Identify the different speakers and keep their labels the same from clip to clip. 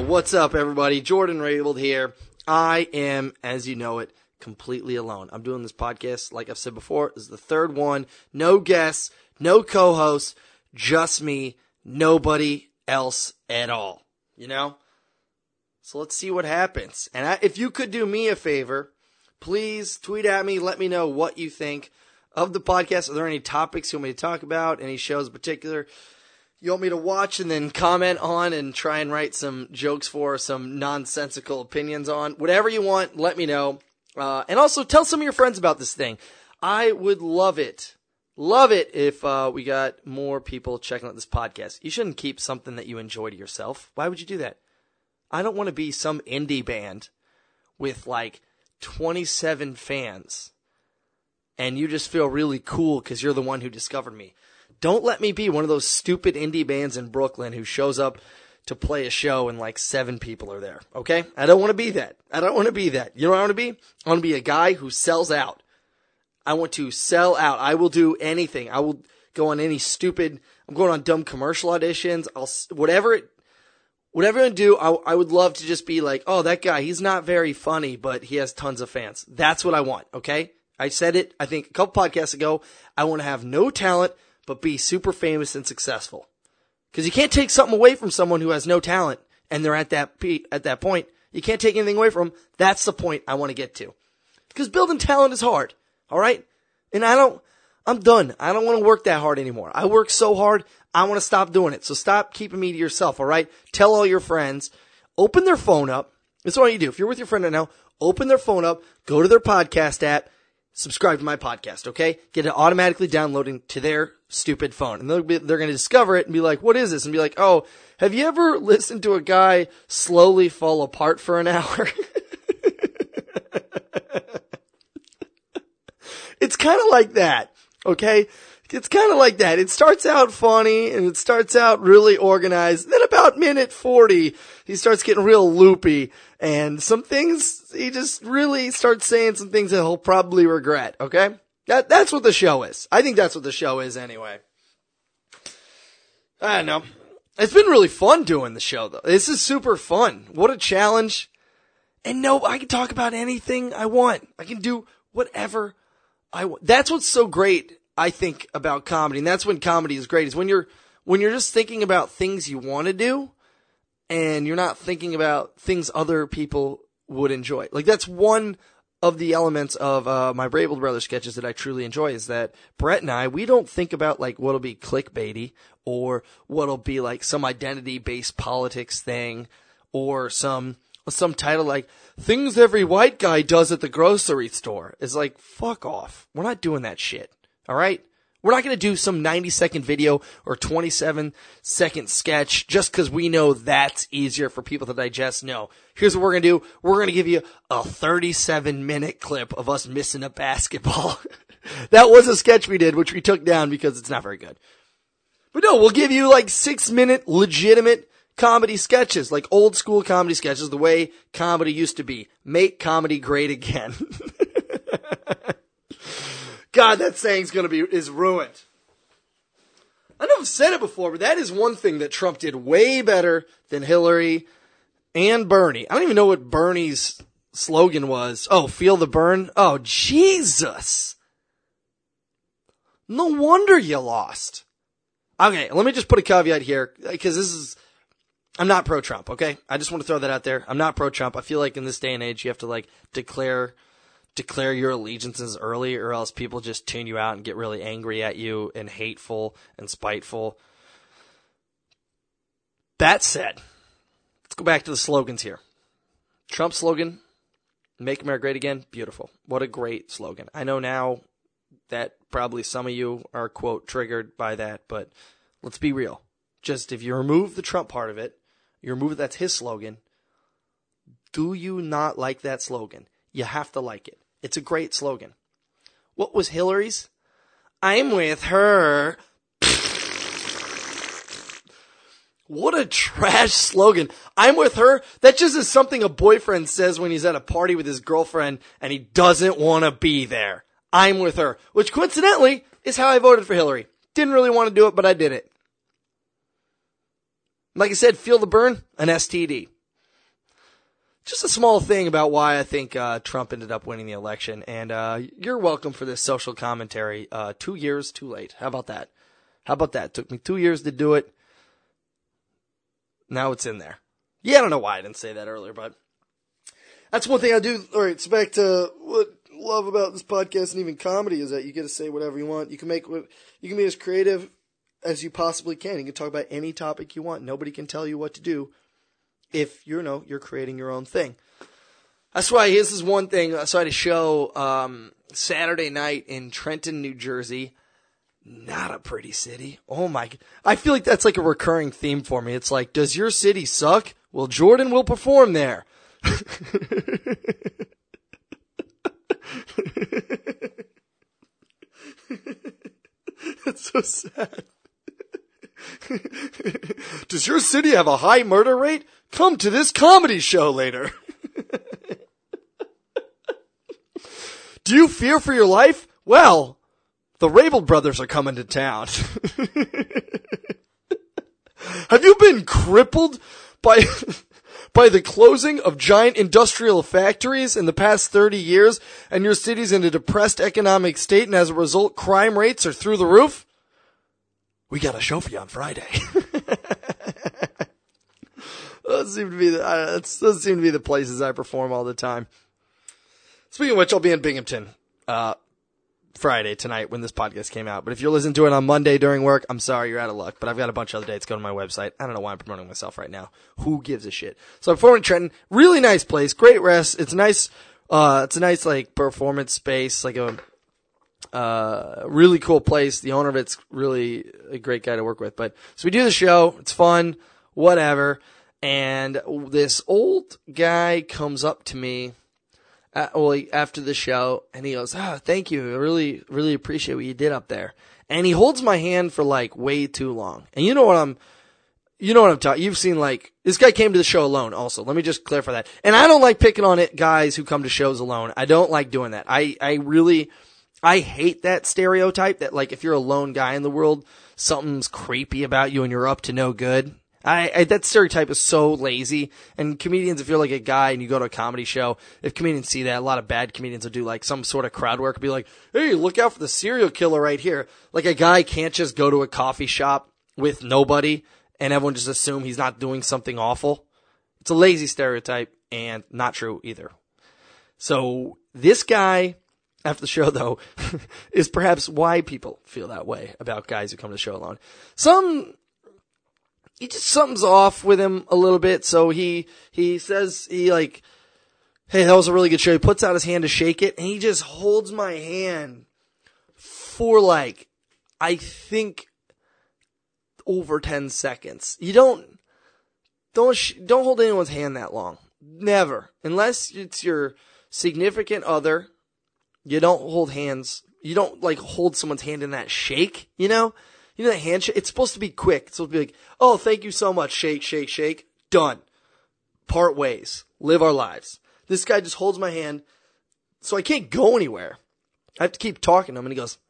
Speaker 1: What's up, everybody? Jordan Raybould here. I am, as you know it, completely alone. I'm doing this podcast, like I've said before, this is the third one. No guests, no co-hosts, just me, nobody else at all. You know? So let's see what happens. And if you could do me a favor, please tweet at me, let me know what you think of the podcast. Are there any topics you want me to talk about? Any shows in particular you want me to watch and then comment on and try and write some jokes for, some nonsensical opinions on? Whatever you want, let me know. And also tell some of your friends about this thing. I would love it if we got more people checking out this podcast. You shouldn't keep something that you enjoy to yourself. Why would you do that? I don't want to be some indie band with like 27 fans and you just feel really cool because you're the one who discovered me. Don't let me be one of those stupid indie bands in Brooklyn who shows up to play a show and like 7 people are there, okay? I don't want to be that. You know what I want to be? I want to be a guy who sells out. I want to sell out. I will do anything. I will go on any stupid, I'm going on dumb commercial auditions. Whatever I'm going to do, I would love to just be like, oh, that guy, he's not very funny, but he has tons of fans. That's what I want, okay? I said it, I think, a couple podcasts ago. I want to have no talent, but be super famous and successful. Because you can't take something away from someone who has no talent, and they're at that point. You can't take anything away from them. That's the point I want to get to. Because building talent is hard, all right? And I'm done. I don't want to work that hard anymore. I work so hard, I want to stop doing it. So stop keeping me to yourself, all right? Tell all your friends. Open their phone up. That's what you do. If you're with your friend right now, open their phone up, go to their podcast app, subscribe to my podcast, okay? Get it automatically downloading to their stupid phone. And they're going to discover it and be like, what is this? And be like, oh, have you ever listened to a guy slowly fall apart for an hour? It's kind of like that, okay? It's kind of like that. It starts out funny and it starts out really organized. Then about minute 40, he starts getting real loopy and some things, he just really starts saying some things that he'll probably regret, okay? That's what the show is. I think that's what the show is anyway. I don't know. It's been really fun doing the show though. This is super fun. What a challenge. And no, I can talk about anything I want. I can do whatever I want. That's what's so great, I think, about comedy. And that's when comedy is great, is when you're just thinking about things you want to do and you're not thinking about things other people would enjoy. Like that's one of the elements of my Raybould Brothers sketches that I truly enjoy, is that Brett and I, we don't think about like what'll be clickbaity or what'll be like some identity-based politics thing or some title like things every white guy does at the grocery store. It's like, fuck off. We're not doing that shit. All right? We're not going to do some 90-second video or 27-second sketch just because we know that's easier for people to digest. No. Here's what we're going to do. We're going to give you a 37-minute clip of us missing a basketball. That was a sketch we did, which we took down because it's not very good. But no, we'll give you like 6-minute legitimate comedy sketches, like old school comedy sketches, the way comedy used to be. Make comedy great again. God, that saying's is ruined. I know I've said it before, but that is one thing that Trump did way better than Hillary and Bernie. I don't even know what Bernie's slogan was. Oh, feel the burn? Oh, Jesus. No wonder you lost. Okay, let me just put a caveat here, because I'm not pro-Trump, okay? I just want to throw that out there. I'm not pro-Trump. I feel like in this day and age, you have to like declare your allegiances early, or else people just tune you out and get really angry at you and hateful and spiteful. That said, let's go back to the slogans here. Trump's slogan, Make America Great Again, beautiful. What a great slogan. I know now that probably some of you are, quote, triggered by that, but let's be real. Just if you remove the Trump part of it, that's his slogan. Do you not like that slogan? You have to like it. It's a great slogan. What was Hillary's? I'm with her. What a trash slogan. I'm with her. That just is something a boyfriend says when he's at a party with his girlfriend and he doesn't want to be there. I'm with her. Which coincidentally is how I voted for Hillary. Didn't really want to do it, but I did it. Like I said, feel the burn, an STD. just a small thing about why I think Trump ended up winning the election. And you're welcome for this social commentary. 2 years too late. How about that? It took me 2 years to do it. Now it's in there. Yeah, I don't know why I didn't say that earlier, but that's one thing I do. All right, it's back to what I love about this podcast and even comedy is that you get to say whatever you want. You can be as creative as you possibly can. You can talk about any topic you want. Nobody can tell you what to do if you're creating your own thing. That's why this is one thing. So I had a show Saturday night in Trenton, New Jersey. Not a pretty city. Oh my! I feel like that's like a recurring theme for me. It's like, does your city suck? Well, Jordan will perform there. That's so sad. Does your city have a high murder rate? Come to this comedy show later. Do you fear for your life? Well, the Rabel brothers are coming to town. Have you been crippled by the closing of giant industrial factories in the past 30 years and your city's in a depressed economic state and as a result crime rates are through the roof? We got a show for you on Friday. Those seem to be the places I perform all the time. Speaking of which, I'll be in Binghamton Friday tonight when this podcast came out. But if you're listening to it on Monday during work, I'm sorry, you're out of luck. But I've got a bunch of other dates. Go to my website. I don't know why I'm promoting myself right now. Who gives a shit? So I'm performing in Trenton. Really nice place. Great rest. It's nice. It's a nice like performance space, like a really cool place. The owner of it's really a great guy to work with. But so we do the show. It's fun. Whatever. And this old guy comes up to me after the show, and he goes, thank you. I really, really appreciate what you did up there. And he holds my hand for like way too long. And you know what I'm talking. You've seen like, this guy came to the show alone also. Let me just clarify that. And I don't like picking on it guys who come to shows alone. I don't like doing that. I hate that stereotype that like if you're a lone guy in the world, something's creepy about you and you're up to no good. That stereotype is so lazy. And comedians, if you're like a guy and you go to a comedy show, if comedians see that, a lot of bad comedians will do like some sort of crowd work, be like, hey, look out for the serial killer right here. Like a guy can't just go to a coffee shop with nobody and everyone just assume he's not doing something awful. It's a lazy stereotype and not true either. So this guy, after the show though, is perhaps why people feel that way about guys who come to the show alone. Something's off with him a little bit. So he says, hey, that was a really good show. He puts out his hand to shake it and he just holds my hand for like, I think over 10 seconds. You don't hold anyone's hand that long. Never. Unless it's your significant other. You don't hold hands. You don't like hold someone's hand in that shake, you know? You know that handshake? It's supposed to be quick. It's supposed to be like, oh, thank you so much. Shake, shake, shake. Done. Part ways. Live our lives. This guy just holds my hand, so I can't go anywhere. I have to keep talking to him, and he goes,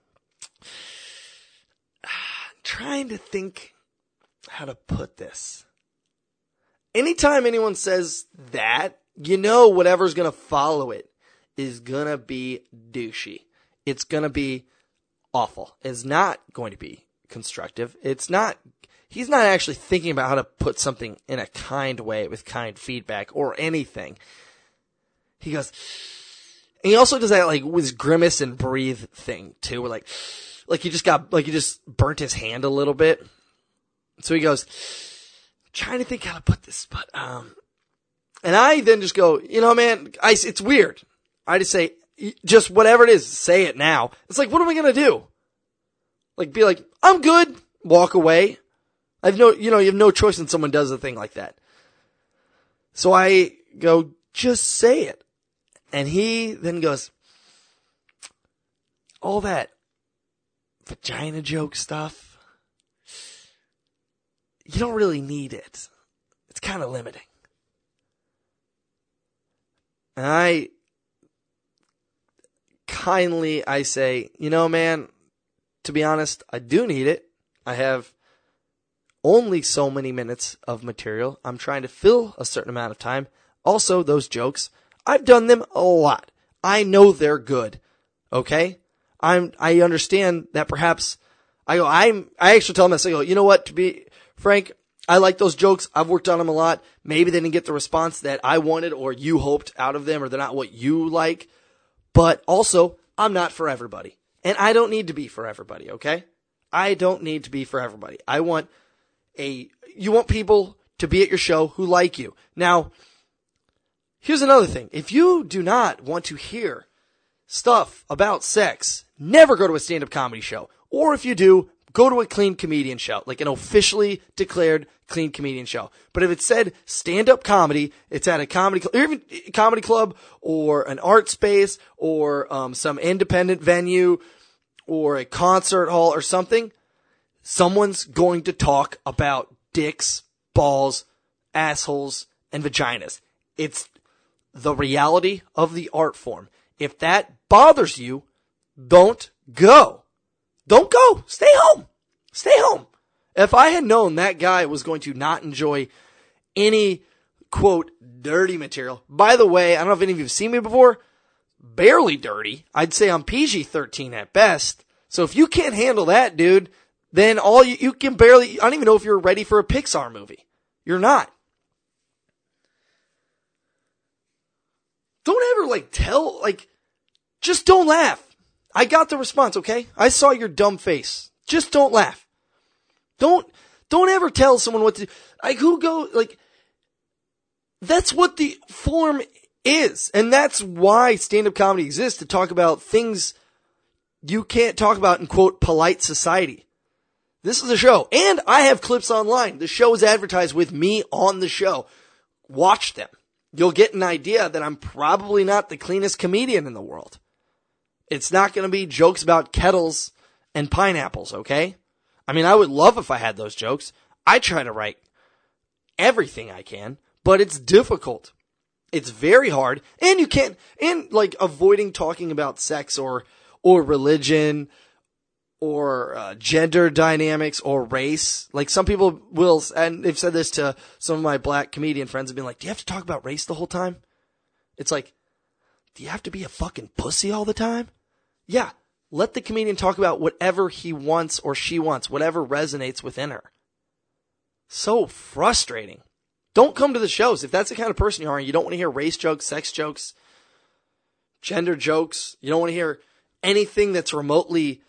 Speaker 1: trying to think how to put this. Anytime anyone says that, you know whatever's going to follow it is going to be douchey. It's going to be awful. It's not going to be constructive. He's not actually thinking about how to put something in a kind way with kind feedback or anything. He goes, and he also does that like with his grimace and breathe thing too, where like he just burnt his hand a little bit. So he goes, trying to think how to put this, but, and I then just go, man, it's weird. I just say, just whatever it is, say it now. It's like, what am I going to do? Like, be like, I'm good. Walk away. You have no choice when someone does a thing like that. So I go, just say it. And he then goes, all that vagina joke stuff, you don't really need it. It's kind of limiting. And I say, man, to be honest, I do need it. I have only so many minutes of material. I'm trying to fill a certain amount of time. Also, those jokes, I've done them a lot. I know they're good. Okay? I understand that perhaps I actually tell them, I go, you know what, to be frank, I like those jokes. I've worked on them a lot. Maybe they didn't get the response that I wanted or you hoped out of them, or they're not what you like. But also, I'm not for everybody. And I don't need to be for everybody, okay? I don't need to be for everybody. You want people to be at your show who like you. Now, here's another thing. If you do not want to hear stuff about sex, never go to a stand-up comedy show. Or if you do, go to a clean comedian show, like an officially declared clean comedian show. But if it said stand-up comedy, it's at a comedy club, or even a comedy club, or an art space, or some independent venue, or a concert hall or something, someone's going to talk about dicks, balls, assholes, and vaginas. It's the reality of the art form. If that bothers you, don't go. Don't go. Stay home. Stay home. If I had known that guy was going to not enjoy any, quote, dirty material. By the way, I don't know if any of you have seen me before. Barely dirty. I'd say I'm PG-13 at best. So if you can't handle that, dude, then you can barely, I don't even know if you're ready for a Pixar movie. You're not. Don't ever just don't laugh. I got the response, okay? I saw your dumb face. Just don't laugh. Don't ever tell someone what to do. That's what the form is. And that's why stand-up comedy exists, to talk about things you can't talk about in, quote, polite society. This is a show. And I have clips online. The show is advertised with me on the show. Watch them. You'll get an idea that I'm probably not the cleanest comedian in the world. It's not going to be jokes about kettles and pineapples, okay? I mean, I would love if I had those jokes. I try to write everything I can, but it's difficult. It's very hard. And avoiding talking about sex or religion or gender dynamics or race. Like some people will, and they've said this to some of my black comedian friends, have been like, do you have to talk about race the whole time? It's like, do you have to be a fucking pussy all the time? Yeah, let the comedian talk about whatever he wants or she wants, whatever resonates within her. So frustrating. Don't come to the shows. If that's the kind of person you are and you don't want to hear race jokes, sex jokes, gender jokes, you don't want to hear anything that's remotely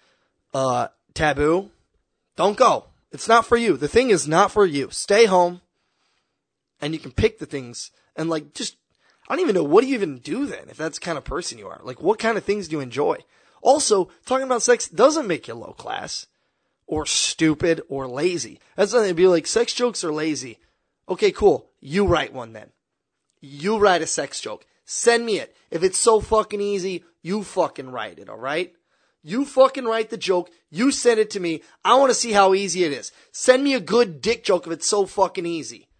Speaker 1: taboo, don't go. It's not for you. The thing is not for you. Stay home and you can pick the things and I don't even know, what do you even do then if that's the kind of person you are? Like, what kind of things do you enjoy? Also, talking about sex doesn't make you low class or stupid or lazy. That's something to be like, sex jokes are lazy. Okay, cool. You write one then. You write a sex joke. Send me it. If it's so fucking easy, you fucking write it, alright? You fucking write the joke. You send it to me. I want to see how easy it is. Send me a good dick joke if it's so fucking easy.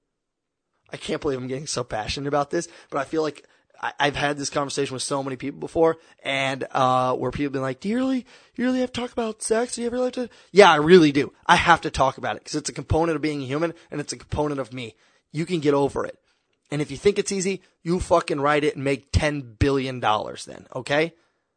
Speaker 1: I can't believe I'm getting so passionate about this, but I feel like I've had this conversation with so many people before, and where people have been like, do you really have to talk about sex? Do you ever like to? Yeah, I really do. I have to talk about it because it's a component of being human, and it's a component of me. You can get over it. And if you think it's easy, you fucking write it and make $10 billion then, okay?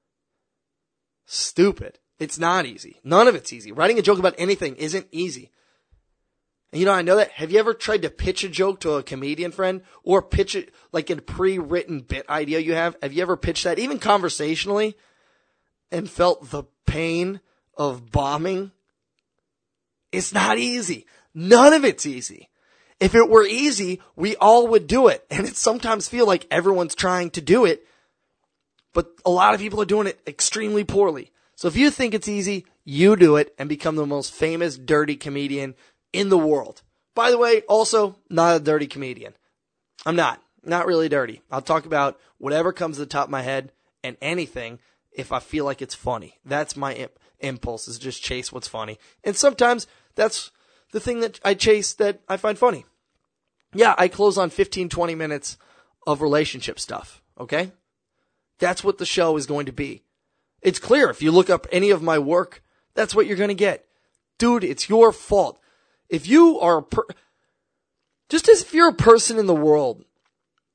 Speaker 1: Stupid. It's not easy. None of it's easy. Writing a joke about anything isn't easy. And I know that. Have you ever tried to pitch a joke to a comedian friend or pitch it like a pre-written bit idea you have? Have you ever pitched that, even conversationally, and felt the pain of bombing? It's not easy. None of it's easy. If it were easy, we all would do it. And it sometimes feels like everyone's trying to do it, but a lot of people are doing it extremely poorly. So if you think it's easy, you do it and become the most famous dirty comedian in the world. By the way, also not a dirty comedian. I'm not really dirty. I'll talk about whatever comes to the top of my head and anything if I feel like it's funny. That's my impulse, is just chase what's funny. And sometimes that's the thing that I chase that I find funny. Yeah, I close on 15, 20 minutes of relationship stuff. Okay? That's what the show is going to be. It's clear. If you look up any of my work, that's what you're going to get. Dude, it's your fault. If you are just as if you're a person in the world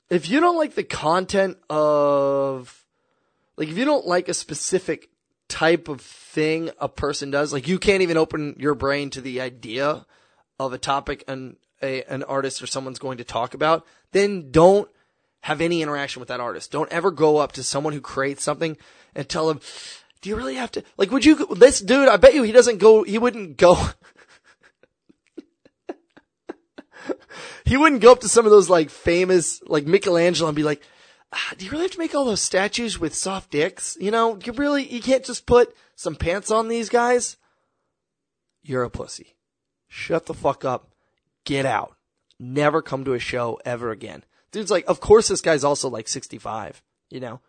Speaker 1: if you don't like the content of, like, if you don't like a specific type of thing a person does, like, you can't even open your brain to the idea of a topic an artist or someone's going to talk about, then don't have any interaction with that artist. Don't ever go up to someone who creates something and tell them, do you really have to, like, this dude, I bet you he wouldn't go, he wouldn't go up to some of those, like, famous, like, Michelangelo and be like, do you really have to make all those statues with soft dicks? You know, you can't just put some pants on these guys? You're a pussy. Shut the fuck up. Get out. Never come to a show ever again. Dude's like, of course this guy's also like 65, you know?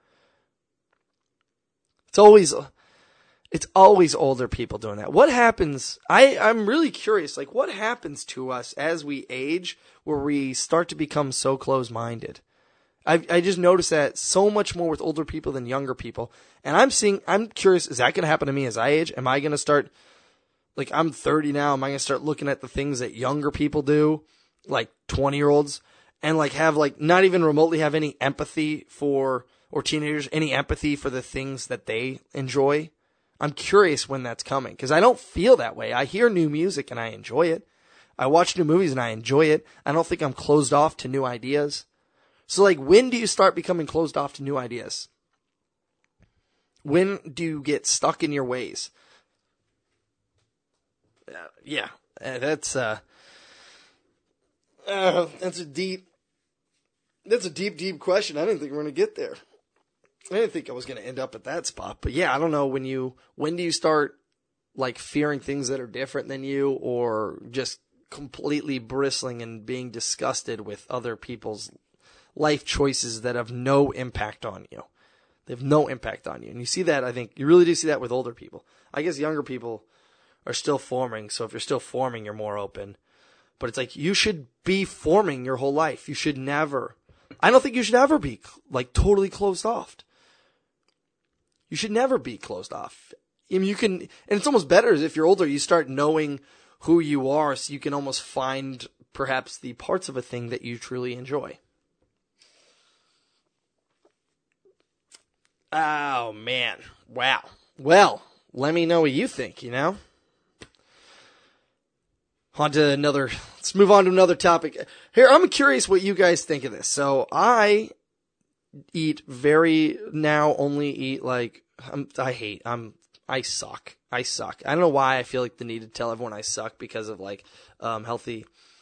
Speaker 1: It's always older people doing that. What happens, I'm really curious, like, what happens to us as we age where we start to become so close-minded? I just noticed that so much more with older people than younger people. And I'm curious, is that going to happen to me as I age? Am I going to start, like, I'm 30 now, am I going to start looking at the things that younger people do, like 20-year-olds, and, like, have, like, not even remotely have any empathy for, or teenagers, any empathy for the things that they enjoy? I'm curious when that's coming, because I don't feel that way. I hear new music and I enjoy it. I watch new movies and I enjoy it. I don't think I'm closed off to new ideas. So, like, when do you start becoming closed off to new ideas? When do you get stuck in your ways? Yeah, that's a deep question. I didn't think we were going to get there. I didn't think I was going to end up at that spot. But yeah, I don't know when do you start, like, fearing things that are different than you, or just completely bristling and being disgusted with other people's life choices that have no impact on you. They have no impact on you. And you see that, I think, you really do see that with older people. I guess younger people are still forming, so if you're still forming, you're more open. But it's like, you should be forming your whole life. I don't think you should ever be, like, totally closed off. You should never be closed off. I mean, and it's almost better as if you're older, you start knowing who you are, so you can almost find perhaps the parts of a thing that you truly enjoy. Oh, man. Wow. Well, let me know what you think, you know? Let's move on to another topic. Here, I'm curious what you guys think of this. So, I only eat, like, I suck. I don't know why I feel like the need to tell everyone I suck because of, like, healthy,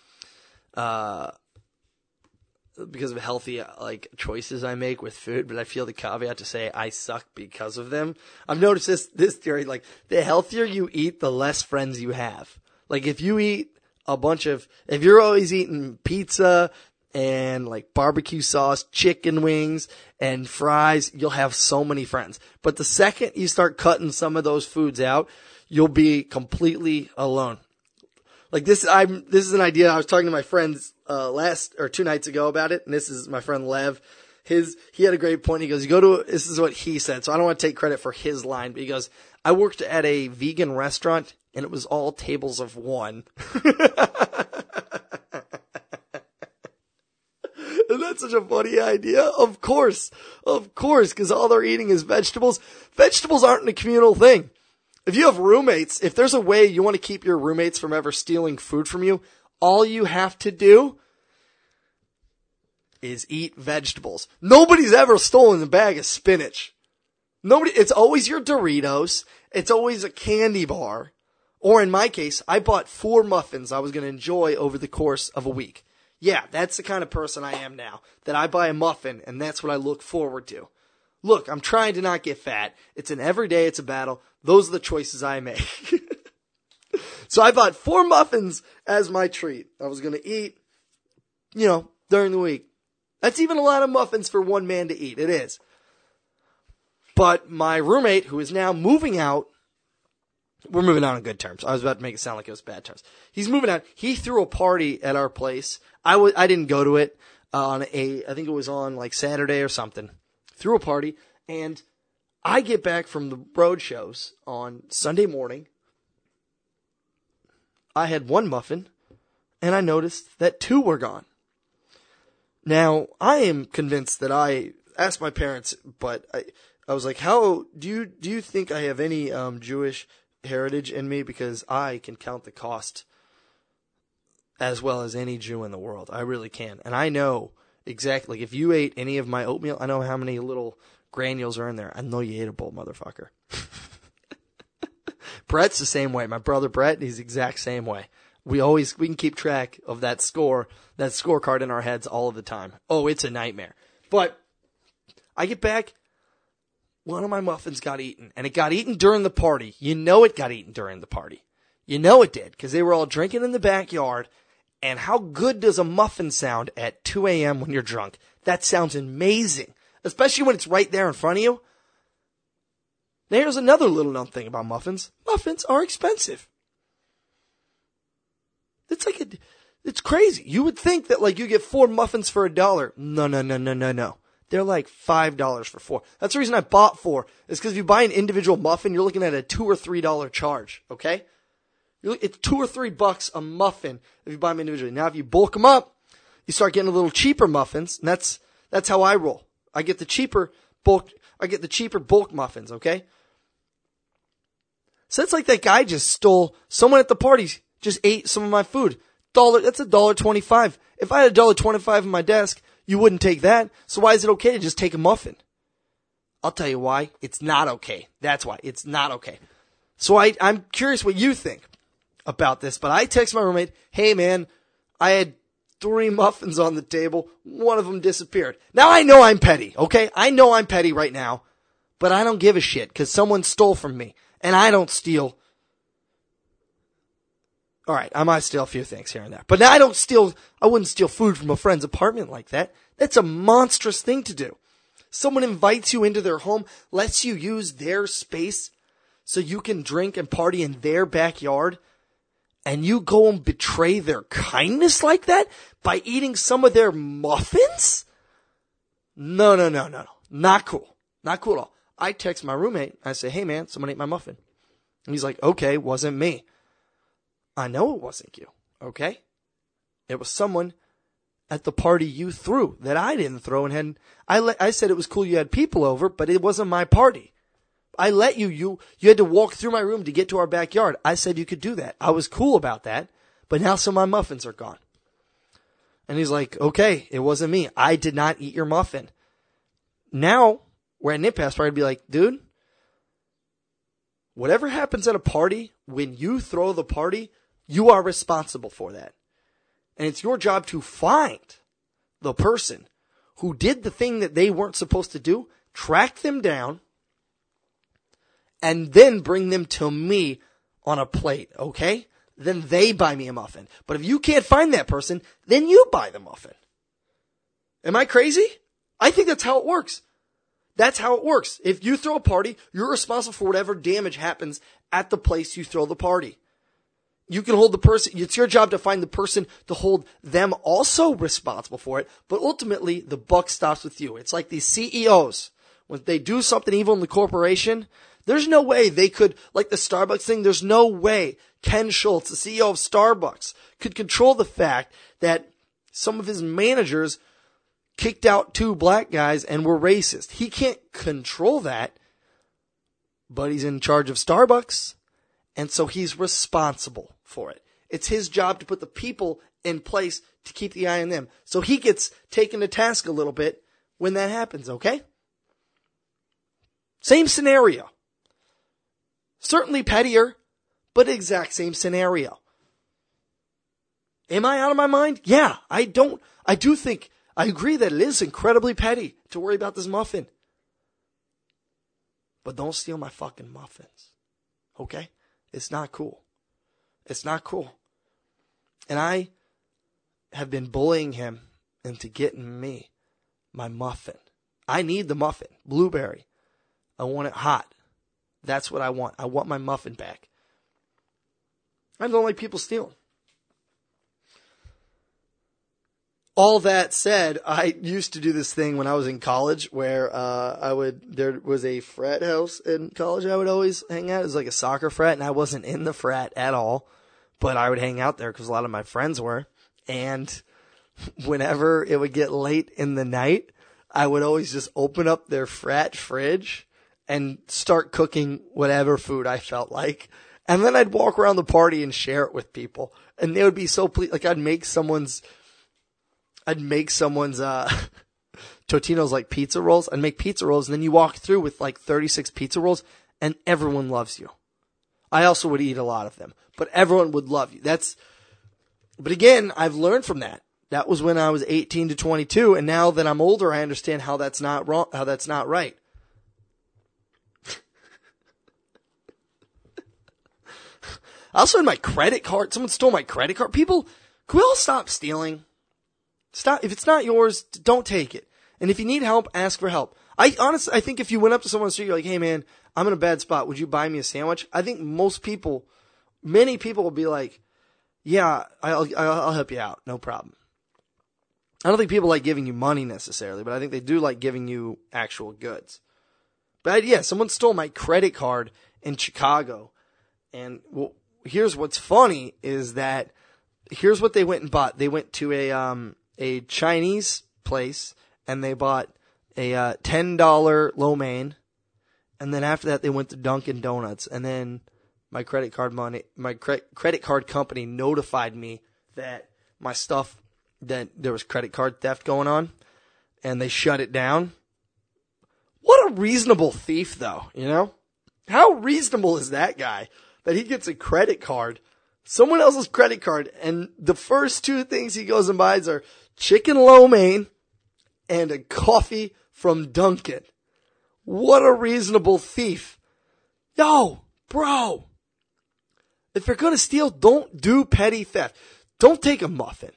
Speaker 1: like, choices I make with food, but I feel the caveat to say I suck because of them. I've noticed this theory, like, the healthier you eat, the less friends you have. Like, if you eat if you're always eating pizza and, like, barbecue sauce, chicken wings, and fries, you'll have so many friends. But the second you start cutting some of those foods out, you'll be completely alone. Like, this is an idea. I was talking to my friends 2 nights ago about it, and this is my friend Lev. He had a great point. He goes, this is what he said, so I don't want to take credit for his line, but he goes, I worked at a vegan restaurant, and it was all tables of one. And that's such a funny idea. Of course, because all they're eating is vegetables. Vegetables aren't a communal thing. If you have roommates, if there's a way you want to keep your roommates from ever stealing food from you, all you have to do is eat vegetables. Nobody's ever stolen a bag of spinach. It's always your Doritos. It's always a candy bar. Or in my case, I bought 4 muffins I was going to enjoy over the course of a week. Yeah, that's the kind of person I am now, that I buy a muffin and that's what I look forward to. Look, I'm trying to not get fat. It's an everyday, it's a battle. Those are the choices I make. So I bought 4 muffins as my treat. I was going to eat, during the week. That's even a lot of muffins for one man to eat. It is. But my roommate, who is now moving out, we're moving out on good terms. I was about to make it sound like it was bad terms. He's moving out. He threw a party at our place. I didn't go to it I think it was on, like, Saturday or something. Threw a party, and I get back from the road shows on Sunday morning. I had 1 muffin, and I noticed that 2 were gone. Now, I am convinced that I asked my parents, but I was like, how do you think I have any Jewish heritage in me? Because I can count the cost as well as any Jew in the world. I really can. And I know exactly, like, if you ate any of my oatmeal, I know how many little granules are in there. I know you ate a bowl, motherfucker. Brett's the same way. My brother Brett, he's the exact same way. We can keep track of that scorecard in our heads all of the time. Oh, it's a nightmare. But I get back, one of my muffins got eaten, and it got eaten during the party. You know it got eaten during the party. You know it did, because they were all drinking in the backyard, and how good does a muffin sound at 2 a.m. when you're drunk? That sounds amazing, especially when it's right there in front of you. Now, here's another little known thing about muffins. Muffins are expensive. It's crazy. You would think that, like, you get 4 muffins for $1. No. They're like $5 for 4. That's the reason I bought 4. Is because if you buy an individual muffin, you're looking at a $2 or $3 charge. Okay, it's $2 or $3 a muffin if you buy them individually. Now, if you bulk them up, you start getting a little cheaper muffins, and that's how I roll. I get the cheaper bulk muffins. Okay, so it's like that guy just stole. Someone at the party just ate some of my food. That's $1.25. If I had $1.25 on my desk, you wouldn't take that. So why is it okay to just take a muffin? I'll tell you why. It's not okay. That's why. It's not okay. So I'm curious what you think about this, but I text my roommate, hey man, I had 3 muffins on the table. One of them disappeared. Now I know I'm petty, okay? I know I'm petty right now, but I don't give a shit because someone stole from me, and I don't steal. All right, I might steal a few things here and there, but now I wouldn't steal food from a friend's apartment like that. That's a monstrous thing to do. Someone invites you into their home, lets you use their space so you can drink and party in their backyard, and you go and betray their kindness like that by eating some of their muffins? No. Not cool. Not cool at all. I text my roommate. I say, hey man, someone ate my muffin. And he's like, okay, wasn't me. I know it wasn't you, okay? It was someone at the party you threw that I didn't throw, and I said it was cool you had people over, but it wasn't my party. I let you had to walk through my room to get to our backyard. I said you could do that. I was cool about that, but now some of my muffins are gone. And he's like, okay, it wasn't me. I did not eat your muffin. Now, we're at an impasse where I'd be like, dude, whatever happens at a party, when you throw the party, you are responsible for that. And it's your job to find the person who did the thing that they weren't supposed to do, track them down, and then bring them to me on a plate, okay? Then they buy me a muffin. But if you can't find that person, then you buy the muffin. Am I crazy? I think that's how it works. That's how it works. If you throw a party, you're responsible for whatever damage happens at the place you throw the party. You can hold the person, it's your job to find the person to hold them also responsible for it, but ultimately the buck stops with you. It's like these CEOs. When they do something evil in the corporation, there's no way they could, like the Starbucks thing, there's no way Ken Schultz, the CEO of Starbucks, could control the fact that some of his managers kicked out 2 black guys and were racist. He can't control that, but he's in charge of Starbucks, and so he's responsible for it. It's his job to put the people in place to keep the eye on them. So he gets taken to task a little bit when that happens, okay? Same scenario. Certainly pettier, but exact same scenario. Am I out of my mind? Yeah, I agree that it is incredibly petty to worry about this muffin. But don't steal my fucking muffins. Okay? It's not cool. It's not cool. And I have been bullying him into getting me my muffin. I need the muffin. Blueberry. I want it hot. That's what I want. I want my muffin back. I don't like people stealing. All that said, I used to do this thing when I was in college where there was a frat house in college I would always hang out. It was like a soccer frat, and I wasn't in the frat at all, but I would hang out there because a lot of my friends were. And whenever it would get late in the night, I would always just open up their frat fridge and start cooking whatever food I felt like. And then I'd walk around the party and share it with people. And they would be so pleased. Like I'd make someone's Totino's like pizza rolls. I'd make pizza rolls, and then you walk through with like 36 pizza rolls, and everyone loves you. I also would eat a lot of them, but everyone would love you. But again, I've learned from that. That was when I was 18 to 22, and now that I'm older, I understand how that's not wrong, how that's not right. I also had my credit card. Someone stole my credit card. People, can we all stop stealing? Stop. If it's not yours, don't take it. And if you need help, ask for help. I think if you went up to someone on the street, you're like, hey man, I'm in a bad spot. Would you buy me a sandwich? I think many people will be like, yeah, I'll help you out. No problem. I don't think people like giving you money necessarily, but I think they do like giving you actual goods. But yeah, someone stole my credit card in Chicago. And well, here's what's funny is that here's what they went and bought. They went to a Chinese place and they bought a $10 lo mein, and then after that they went to Dunkin' Donuts, and then my credit card company notified me that my stuff, that there was credit card theft going on, and they shut it down. What a reasonable thief, though, you know? How reasonable is that guy that he gets a credit card, someone else's credit card, and the first two things he goes and buys are chicken lo mein and a coffee from Dunkin'. What a reasonable thief. Yo, bro. If you're going to steal, don't do petty theft. Don't take a muffin.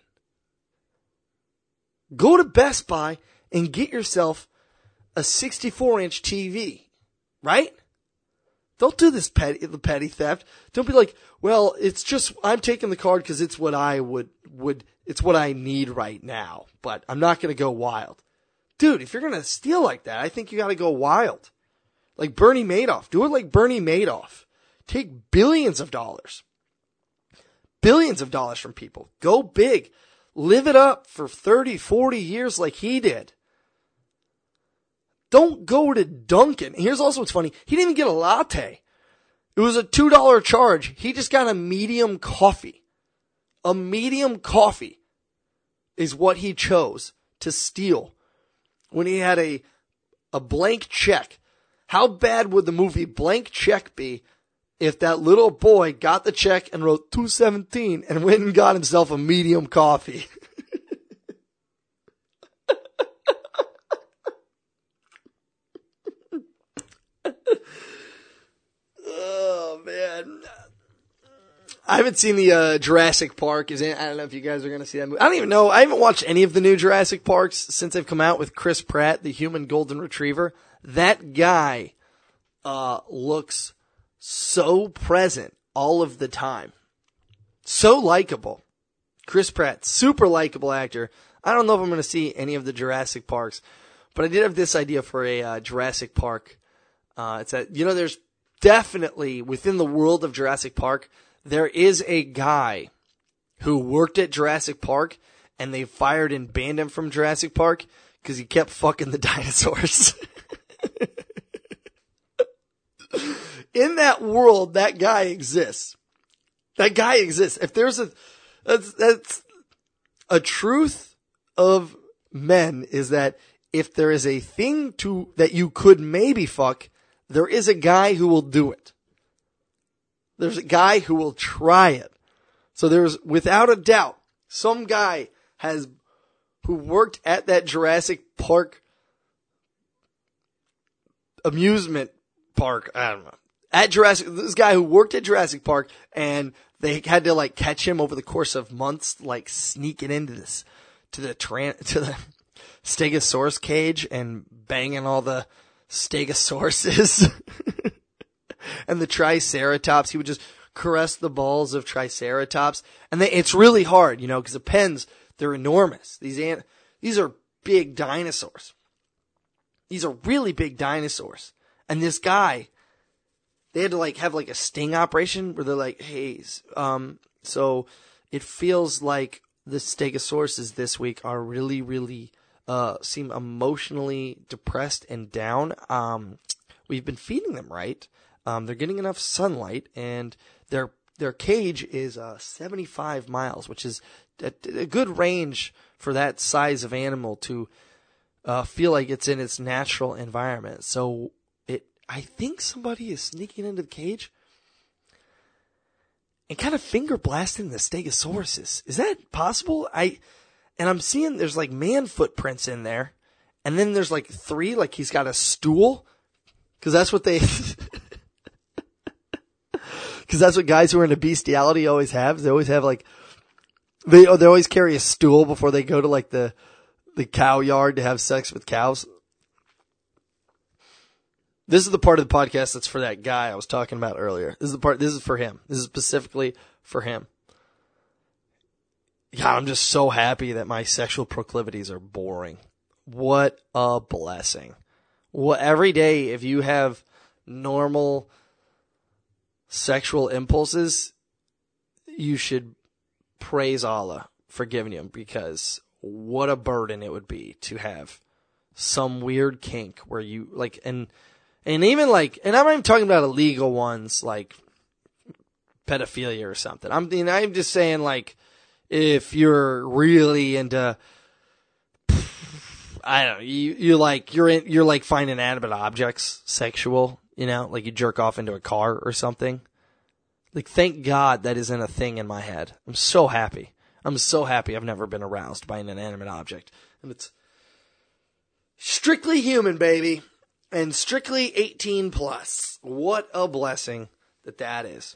Speaker 1: Go to Best Buy and get yourself a 64-inch TV, right? Don't do this the petty theft. Don't be like, well, it's just, I'm taking the card because it's what I it's what I need right now, but I'm not going to go wild. Dude, if you're going to steal like that, I think you got to go wild. Like Bernie Madoff. Do it like Bernie Madoff. Take billions of dollars from people. Go big. Live it up for 30, 40 years like he did. Don't go to Dunkin'. Here's also what's funny. He didn't even get a latte. It was a $2 charge. He just got a medium coffee. A medium coffee is what he chose to steal when he had a blank check. How bad would the movie Blank Check be if that little boy got the check and wrote $2.17 and went and got himself a medium coffee? Oh, man. I haven't seen the Jurassic Park. I don't know if you guys are going to see that movie. I don't even know. I haven't watched any of the new Jurassic Parks since they've come out with Chris Pratt, the human golden retriever. That guy looks so present all of the time. So likable. Chris Pratt, super likable actor. I don't know if I'm going to see any of the Jurassic Parks, but I did have this idea for a Jurassic Park. It's that, there's definitely within the world of Jurassic Park, there is a guy who worked at Jurassic Park and they fired and banned him from Jurassic Park because he kept fucking the dinosaurs. In that world, that guy exists. That guy exists. If there's that's a truth of men is that if there is a thing that you could maybe fuck, there is a guy who will do it. There's a guy who will try it. So there's, without a doubt, some guy who worked at that Jurassic Park amusement park. I don't know. This guy who worked at Jurassic Park, and they had to catch him over the course of months, sneaking into to the Stegosaurus cage and banging all the Stegosauruses. And the Triceratops, he would just caress the balls of Triceratops. And it's really hard, because the pens, they're enormous. These are big dinosaurs. These are really big dinosaurs. And this guy, they had to have a sting operation where they're like, hey, so it feels like the stegosauruses this week are really, really seem emotionally depressed and down. We've been feeding them right. They're getting enough sunlight, and their cage is 75 miles, which is a good range for that size of animal to feel like it's in its natural environment. So I think somebody is sneaking into the cage and kind of finger blasting the stegosauruses. Is that possible? I'm seeing there's like man footprints in there, and then there's like 3, like he's got a stool, because that's what because that's what guys who are into bestiality always have. They always have like they always carry a stool before they go to like the cow yard to have sex with cows. This is the part of the podcast that's for that guy I was talking about earlier. This is for him. This is specifically for him. Yeah, I'm just so happy that my sexual proclivities are boring. What a blessing. Every day, if you have normal sexual impulses, you should praise Allah for giving you them, because what a burden it would be to have some weird kink where you like, and even like, and I'm not even talking about illegal ones like pedophilia or something. I'm just saying, like, if you're really into, I don't know, you're like finding inanimate objects sexual, like you jerk off into a car or something. Like, thank God that isn't a thing in my head. I'm so happy I've never been aroused by an inanimate object. And it's strictly human, baby. And strictly 18 plus. What a blessing that is.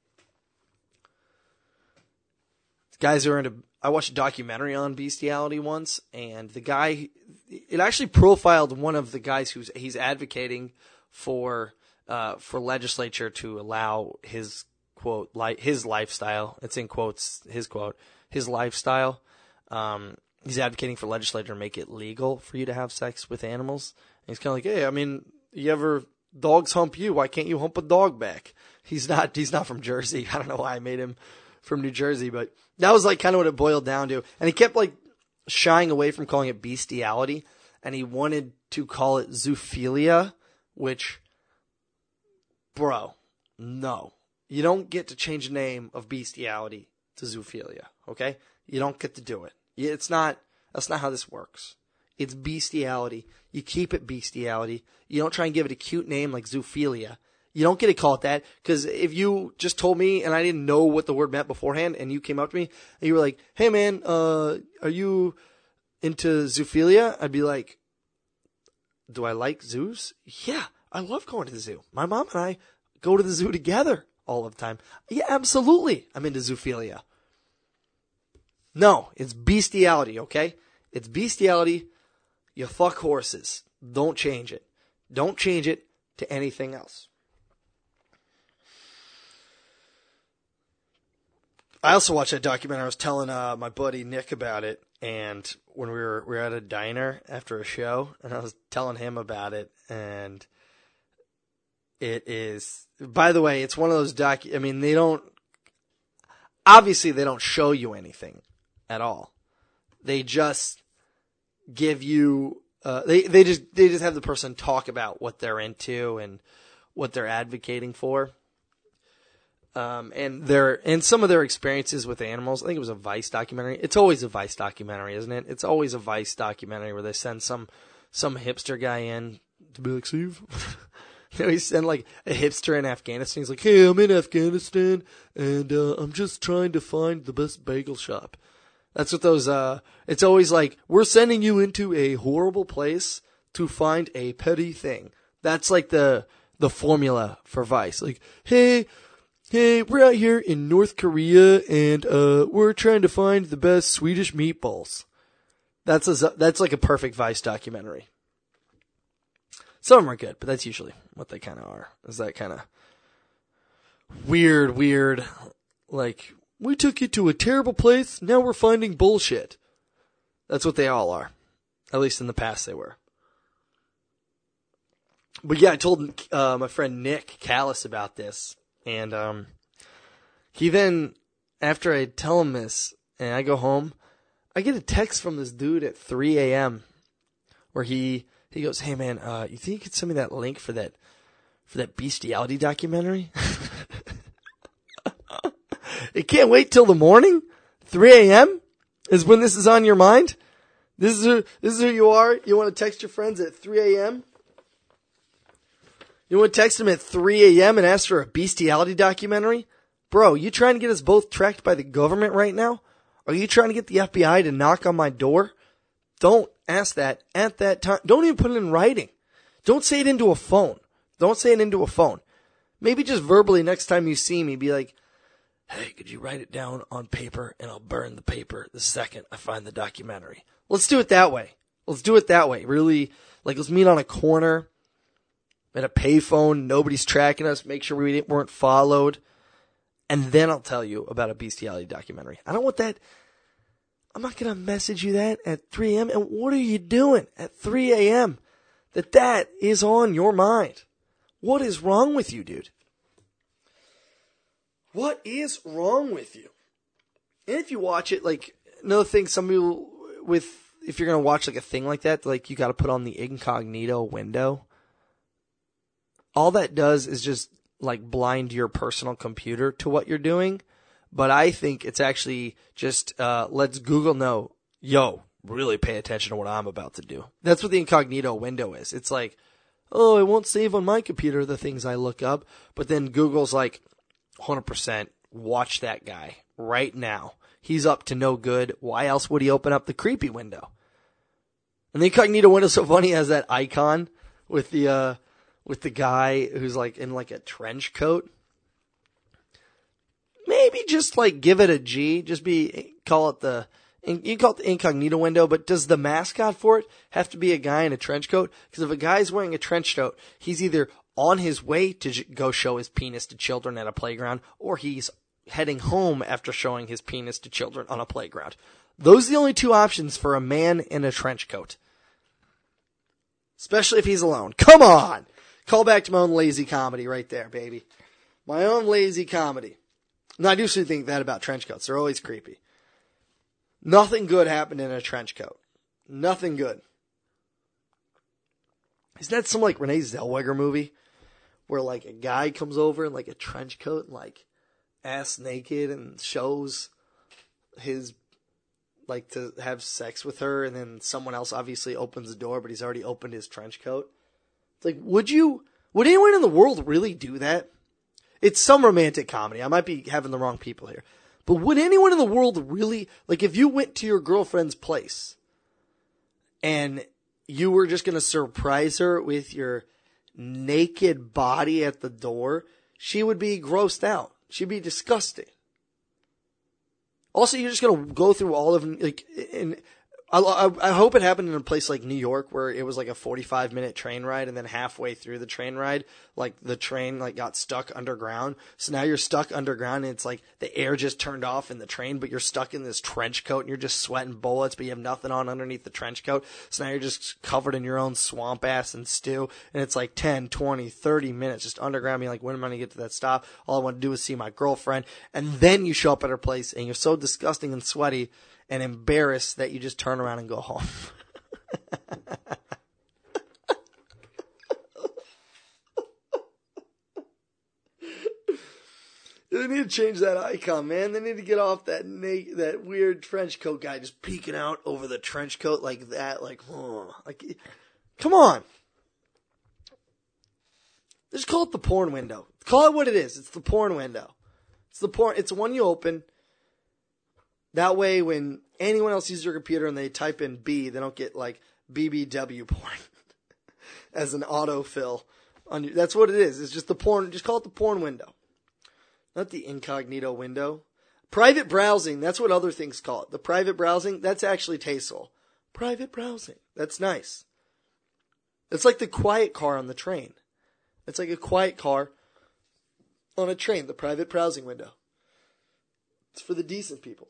Speaker 1: Guys who are into, I watched a documentary on bestiality once, and the guy, it actually profiled one of the guys he's advocating for legislature to allow his quote, his lifestyle. It's in quotes, his quote, his lifestyle. He's advocating for legislature to make it legal for you to have sex with animals. And he's kind of like, hey, I mean, dogs hump you, why can't you hump a dog back? He's not from Jersey. I don't know why I made him from New Jersey, but that was like kind of what it boiled down to. And he kept like shying away from calling it bestiality, and he wanted to call it zoophilia, which, bro, no. You don't get to change the name of bestiality to zoophilia, okay? You don't get to do it. That's not how this works. It's bestiality. You keep it bestiality. You don't try and give it a cute name like zoophilia. You don't get to call it that, because if you just told me and I didn't know what the word meant beforehand, and you came up to me and you were like, hey man, are you into zoophilia? I'd be like, do I like zoos? Yeah, I love going to the zoo. My mom and I go to the zoo together all of the time. Yeah, absolutely. I'm into zoophilia. No, it's bestiality, okay? It's bestiality. You fuck horses. Don't change it. Don't change it to anything else. I also watched that documentary. I was telling my buddy Nick about it, and when we were at a diner after a show, and I was telling him about it, and it is, by the way, it's one of those they don't show you anything at all. They just give you, they just have the person talk about what they're into and what they're advocating for. And some of their experiences with animals. I think it was a Vice documentary. It's always a Vice documentary, isn't it? It's always a Vice documentary where they send some hipster guy in to be like, Steve. They send like a hipster in Afghanistan. He's like, hey, I'm in Afghanistan and I'm just trying to find the best bagel shop. That's what those, it's always like, we're sending you into a horrible place to find a petty thing. That's like the formula for Vice. Like, hey, we're out here in North Korea, and we're trying to find the best Swedish meatballs. That's like a perfect Vice documentary. Some of them are good, but that's usually what they kind of are. Is that kind of weird, like, we took you to a terrible place, now we're finding bullshit. That's what they all are. At least in the past they were. But yeah, I told my friend Nick Callis about this. And he then, after I tell him this, and I go home, I get a text from this dude at 3 a.m. where he goes, "Hey man, you think you could send me that link for that bestiality documentary?" It can't wait till the morning. 3 a.m. is when this is on your mind. This is who you are. You want to text your friends at 3 a.m. You want to text them at 3 a.m. and ask for a bestiality documentary? Bro, you trying to get us both tracked by the government right now? Are you trying to get the FBI to knock on my door? Don't ask that at that time. Don't even put it in writing. Don't say it into a phone. Don't say it into a phone. Maybe just verbally next time you see me, be like, "Hey, could you write it down on paper and I'll burn the paper the second I find the documentary." Let's do it that way. Really, like, let's meet on a corner at a payphone. Nobody's tracking us. Make sure we weren't followed. And then I'll tell you about a bestiality documentary. I don't want that. I'm not going to message you that at 3 a.m. And what are you doing at 3 a.m. that is on your mind? What is wrong with you, dude? What is wrong with you? And if you watch it, like, another thing, some people if you're going to watch like a thing like that, like, you got to put on the incognito window. All that does is just like blind your personal computer to what you're doing. But I think it's actually just, lets Google know, yo, really pay attention to what I'm about to do. That's what the incognito window is. It's like, oh, it won't save on my computer the things I look up. But then Google's like, 100%, watch that guy right now. He's up to no good. Why else would he open up the creepy window? And the incognito window's so funny, it has that icon with the guy who's like in like a trench coat. Maybe just like give it a G. Just you can call it the incognito window, but does the mascot for it have to be a guy in a trench coat? Because if a guy's wearing a trench coat, he's either on his way to go show his penis to children at a playground, or he's heading home after showing his penis to children on a playground. Those are the only two options for a man in a trench coat. Especially if he's alone. Come on! Call back to my own lazy comedy right there, baby. My own lazy comedy. Now, I do think that about trench coats. They're always creepy. Nothing good happened in a trench coat. Nothing good. Isn't that some like Renee Zellweger movie? Where like a guy comes over in like a trench coat and like ass naked and shows his, like, to have sex with her, and then someone else obviously opens the door, but he's already opened his trench coat. It's like, would anyone in the world really do that? It's some romantic comedy. I might be having the wrong people here. But would anyone in the world really, like, if you went to your girlfriend's place and you were just going to surprise her with your naked body at the door, she would be grossed out. She'd be disgusted. Also, you're just going to go through all of them, like, I hope it happened in a place like New York where it was like a 45-minute train ride, and then halfway through the train ride, like, the train like got stuck underground. So now you're stuck underground, and it's like the air just turned off in the train, but you're stuck in this trench coat and you're just sweating bullets, but you have nothing on underneath the trench coat. So now you're just covered in your own swamp ass and stew, and it's like 10, 20, 30 minutes just underground, being like, when am I going to get to that stop? All I want to do is see my girlfriend. And then you show up at her place and you're so disgusting and sweaty and embarrassed that you just turn around and go home. They need to change that icon, man. They need to get off that weird trench coat guy just peeking out over the trench coat like that. Like, come on. Just call it the porn window. Call it what it is. It's the porn window. It's the one you open. That way, when anyone else uses your computer and they type in B, they don't get like BBW porn as an autofill. That's what it is. It's just the porn. Just call it the porn window, not the incognito window. Private browsing. That's what other things call it. The private browsing. That's actually tasteful. Private browsing. That's nice. It's like the quiet car on the train. It's like a quiet car on a train. The private browsing window. It's for the decent people.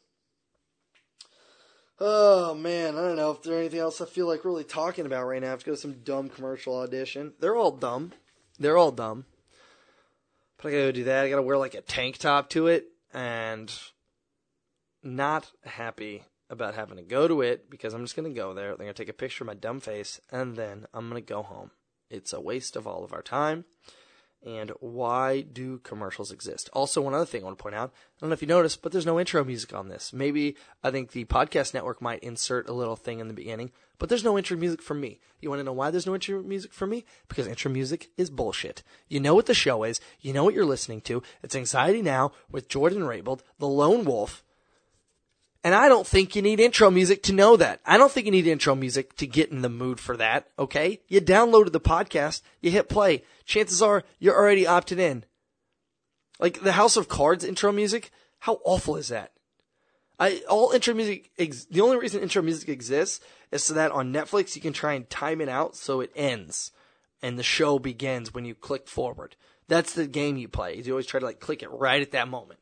Speaker 1: Oh, man, I don't know if there's anything else I feel like really talking about right now. I have to go to some dumb commercial audition. They're all dumb. But I gotta go do that. I gotta wear like a tank top to it. And not happy about having to go to it because I'm just going to go there. They're going to take a picture of my dumb face, and then I'm going to go home. It's a waste of all of our time. And why do commercials exist? Also, one other thing I want to point out, I don't know if you noticed, but there's no intro music on this. Maybe I think the podcast network might insert a little thing in the beginning, but there's no intro music from me. You want to know why there's no intro music from me? Because intro music is bullshit. You know what the show is. You know what you're listening to. It's Anxiety Now with Jordan Raybould, the Lone Wolf. And I don't think you need intro music to know that. I don't think you need intro music to get in the mood for that, okay? You downloaded the podcast, you hit play. Chances are you're already opted in. Like the House of Cards intro music, how awful is that? The only reason intro music exists is so that on Netflix you can try and time it out so it ends and the show begins when you click forward. That's the game you play. You always try to click it right at that moment.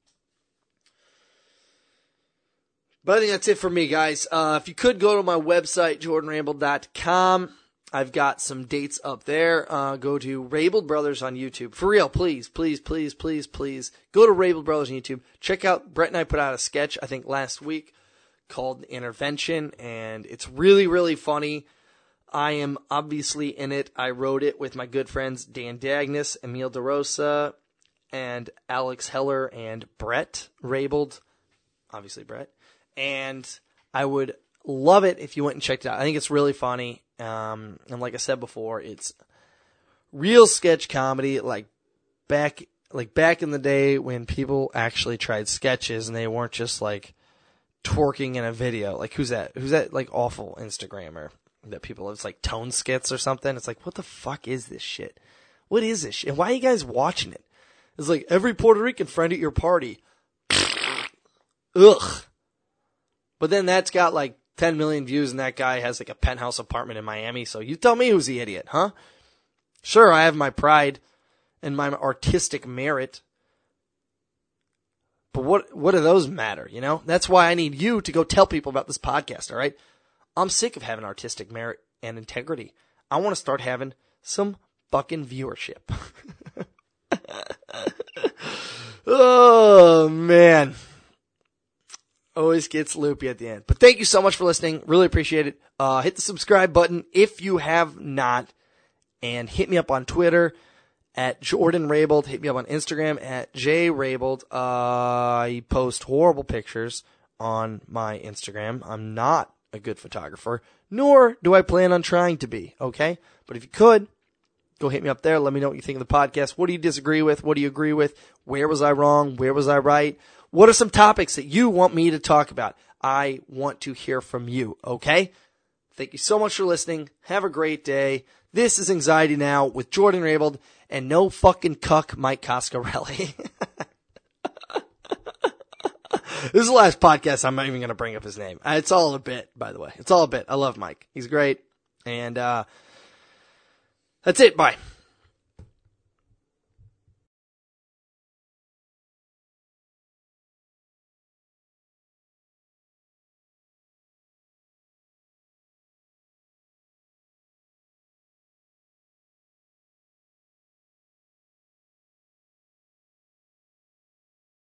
Speaker 1: But I think that's it for me, guys. If you could go to my website, jordanraybould.com. I've got some dates up there. Go to Raybould Brothers on YouTube. For real, please, please, please, please, please. Go to Raybould Brothers on YouTube. Check out, Brett and I put out a sketch, I think last week, called Intervention, and it's really, really funny. I am obviously in it. I wrote it with my good friends Dan Dagnes, Emil DeRosa, and Alex Heller, and Brett Raybould. Obviously Brett. And I would love it if you went and checked it out. I think it's really funny. And like I said before, it's real sketch comedy, like back in the day when people actually tried sketches and they weren't just twerking in a video. Like who's that awful Instagrammer that people, it's like tone skits or something. It's like, what the fuck is this shit? What is this shit? And why are you guys watching it? It's like every Puerto Rican friend at your party. Ugh. But then that's got 10 million views and that guy has a penthouse apartment in Miami. So you tell me who's the idiot, huh? Sure, I have my pride and my artistic merit. But what do those matter, you know? That's why I need you to go tell people about this podcast, all right? I'm sick of having artistic merit and integrity. I want to start having some fucking viewership. Oh, man. Always gets loopy at the end. But thank you so much for listening. Really appreciate it. Hit the subscribe button if you have not. And hit me up on Twitter at Jordan Raybould. Hit me up on Instagram at JRaybould. I post horrible pictures on my Instagram. I'm not a good photographer, nor do I plan on trying to be, okay? But if you could, go hit me up there. Let me know what you think of the podcast. What do you disagree with? What do you agree with? Where was I wrong? Where was I right? What are some topics that you want me to talk about? I want to hear from you, okay? Thank you so much for listening. Have a great day. This is Anxiety Now with Jordan Raybould and no fucking cuck Mike Coscarelli. This is the last podcast I'm not even going to bring up his name. It's all a bit, by the way. It's all a bit. I love Mike. He's great. And that's it. Bye.